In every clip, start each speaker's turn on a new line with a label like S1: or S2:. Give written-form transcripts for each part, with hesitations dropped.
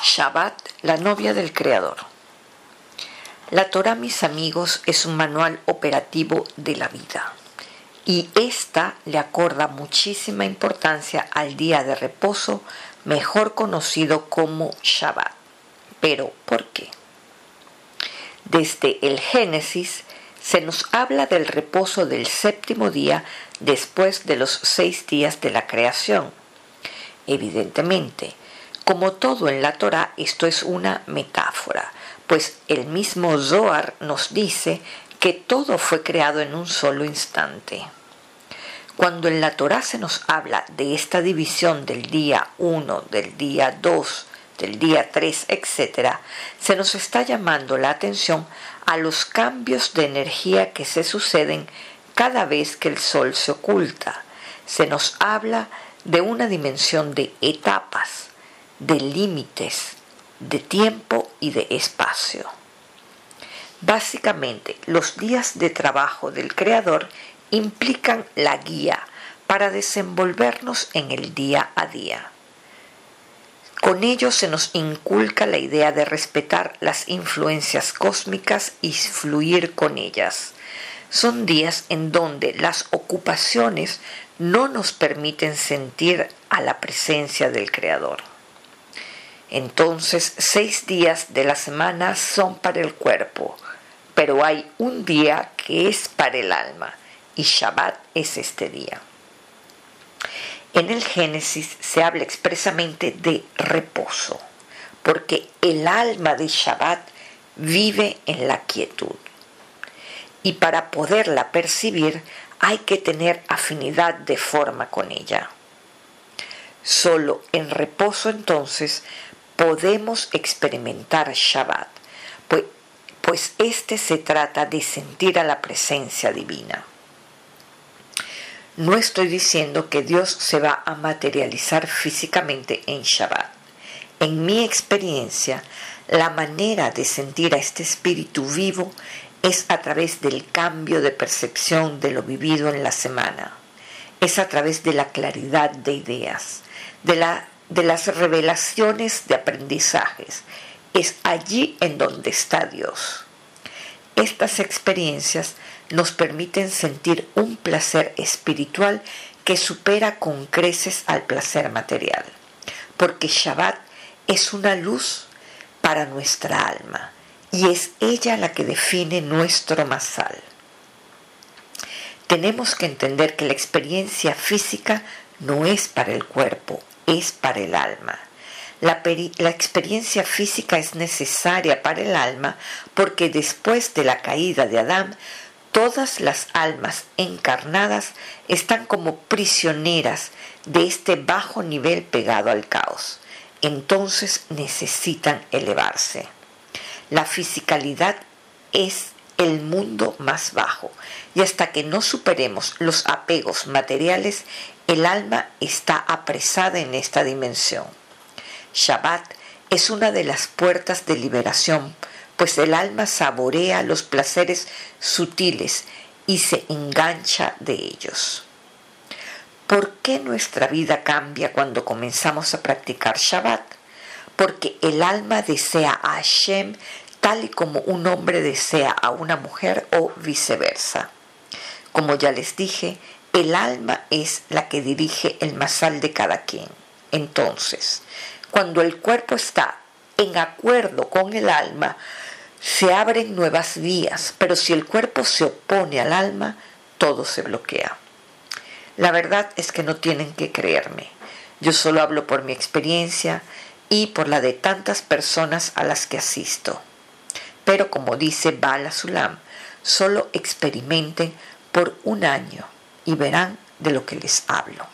S1: Shabbat, la novia del Creador. La Torá, mis amigos, es un manual operativo de la vida y esta le acorda muchísima importancia al día de reposo, mejor conocido como Shabbat. ¿Pero por qué? Desde el Génesis se nos habla del reposo del séptimo día después de los 6 días de la creación. Evidentemente, como todo en la Torá, esto es una metáfora, pues el mismo Zohar nos dice que todo fue creado en un solo instante. Cuando en la Torá se nos habla de esta división del día 1, del día 2, del día 3, etc., se nos está llamando la atención a los cambios de energía que se suceden cada vez que el sol se oculta. Se nos habla de una dimensión de etapas, de límites, de tiempo y de espacio. Básicamente, los días de trabajo del Creador implican la guía para desenvolvernos en el día a día. Con ello se nos inculca la idea de respetar las influencias cósmicas y fluir con ellas. Son días en donde las ocupaciones no nos permiten sentir a la presencia del Creador. Entonces, 6 días de la semana son para el cuerpo, pero hay un día que es para el alma, y Shabbat es este día. En el Génesis se habla expresamente de reposo, porque el alma de Shabbat vive en la quietud. Y para poderla percibir hay que tener afinidad de forma con ella. Solo en reposo entonces podemos experimentar Shabbat, pues este se trata de sentir a la presencia divina. No estoy diciendo que Dios se va a materializar físicamente en Shabbat. En mi experiencia, la manera de sentir a este espíritu vivo es a través del cambio de percepción de lo vivido en la semana. Es a través de la claridad de ideas, de las revelaciones de aprendizajes. Es allí en donde está Dios. Estas experiencias nos permiten sentir un placer espiritual que supera con creces al placer material, porque Shabbat es una luz para nuestra alma y es ella la que define nuestro masal. Tenemos que entender que la experiencia física no es para el cuerpo, es para el alma. La experiencia física es necesaria para el alma porque después de la caída de Adán, todas las almas encarnadas están como prisioneras de este bajo nivel pegado al caos. Entonces necesitan elevarse. La fisicalidad es el mundo más bajo y hasta que no superemos los apegos materiales, el alma está apresada en esta dimensión. Shabbat es una de las puertas de liberación, pues el alma saborea los placeres sutiles y se engancha de ellos. ¿Por qué nuestra vida cambia cuando comenzamos a practicar Shabbat? Porque el alma desea a Hashem tal y como un hombre desea a una mujer o viceversa. Como ya les dije, el alma es la que dirige el masal de cada quien. Entonces, cuando el cuerpo está en acuerdo con el alma, se abren nuevas vías, pero si el cuerpo se opone al alma, todo se bloquea. La verdad es que no tienen que creerme. Yo solo hablo por mi experiencia y por la de tantas personas a las que asisto. Pero como dice Bala Sulam, solo experimenten por un año y verán de lo que les hablo.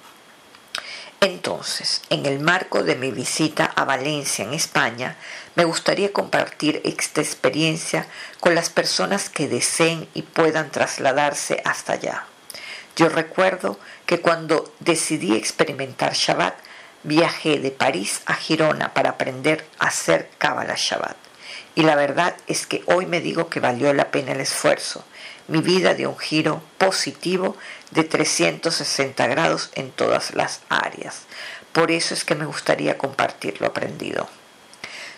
S1: Entonces, en el marco de mi visita a Valencia, en España, me gustaría compartir esta experiencia con las personas que deseen y puedan trasladarse hasta allá. Yo recuerdo que cuando decidí experimentar Shabbat, viajé de París a Girona para aprender a hacer Kabbalah Shabbat. Y la verdad es que hoy me digo que valió la pena el esfuerzo. Mi vida dio un giro positivo de 360 grados en todas las áreas. Por eso es que me gustaría compartir lo aprendido.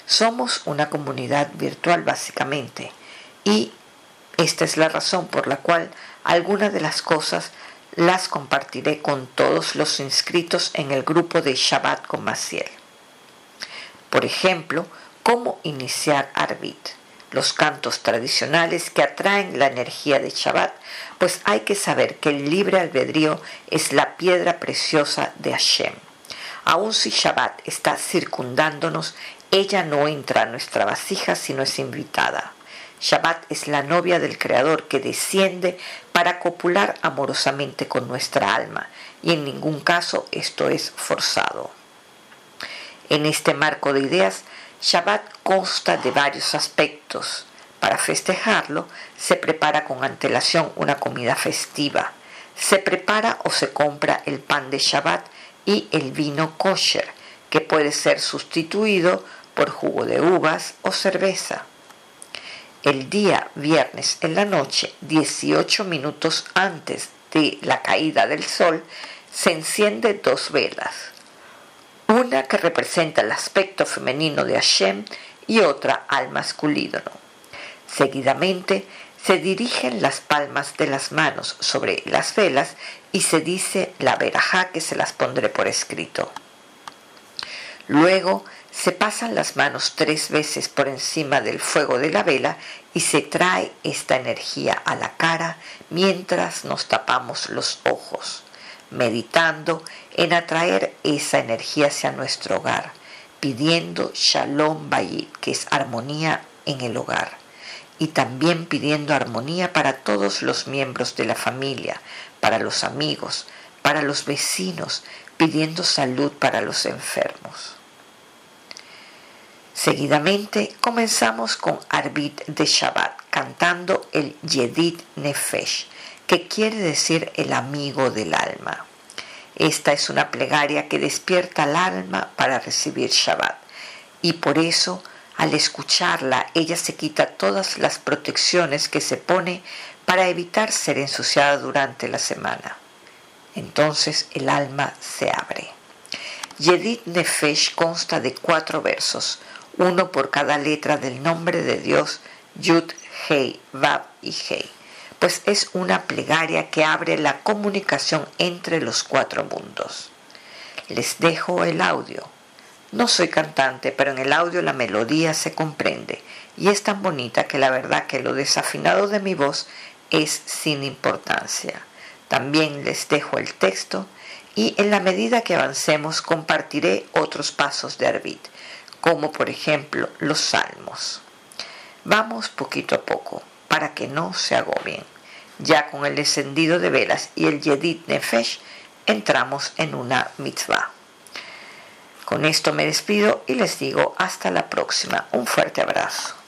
S1: Somos una comunidad virtual básicamente, y esta es la razón por la cual algunas de las cosas las compartiré con todos los inscritos en el grupo de Shabbat con Maciel. Por ejemplo, cómo iniciar Arvit, los cantos tradicionales que atraen la energía de Shabbat, pues hay que saber que el libre albedrío es la piedra preciosa de Hashem. Aun si Shabbat está circundándonos, ella no entra a nuestra vasija si no es invitada. Shabbat es la novia del Creador que desciende para copular amorosamente con nuestra alma, y en ningún caso esto es forzado. En este marco de ideas, Shabbat consta de varios aspectos. Para festejarlo, se prepara con antelación una comida festiva. Se prepara o se compra el pan de Shabbat y el vino kosher, que puede ser sustituido por jugo de uvas o cerveza. El día viernes en la noche, 18 minutos antes de la caída del sol, se encienden 2 velas. Una que representa el aspecto femenino de Hashem y otra al masculino. Seguidamente se dirigen las palmas de las manos sobre las velas y se dice la verajá que se las pondré por escrito. Luego se pasan las manos 3 veces por encima del fuego de la vela y se trae esta energía a la cara mientras nos tapamos los ojos, meditando en atraer esa energía hacia nuestro hogar, pidiendo Shalom Bayit, que es armonía en el hogar, y también pidiendo armonía para todos los miembros de la familia, para los amigos, para los vecinos, pidiendo salud para los enfermos. Seguidamente comenzamos con Arvit de Shabbat, cantando el Yedid Nefesh, que quiere decir el amigo del alma. Esta es una plegaria que despierta al alma para recibir Shabbat, y por eso, al escucharla, ella se quita todas las protecciones que se pone para evitar ser ensuciada durante la semana. Entonces el alma se abre. Yedid Nefesh consta de 4 versos, uno por cada letra del nombre de Dios, Yud, Hei, Vav y Hei, pues es una plegaria que abre la comunicación entre los 4 mundos. Les dejo el audio. No soy cantante, pero en el audio la melodía se comprende y es tan bonita que la verdad que lo desafinado de mi voz es sin importancia. También les dejo el texto y en la medida que avancemos compartiré otros pasos de Arvit, como por ejemplo los salmos. Vamos poquito a poco, para que no se agobien. Ya con el encendido de velas y el Yedid Nefesh, entramos en una mitzvah. Con esto me despido y les digo hasta la próxima. Un fuerte abrazo.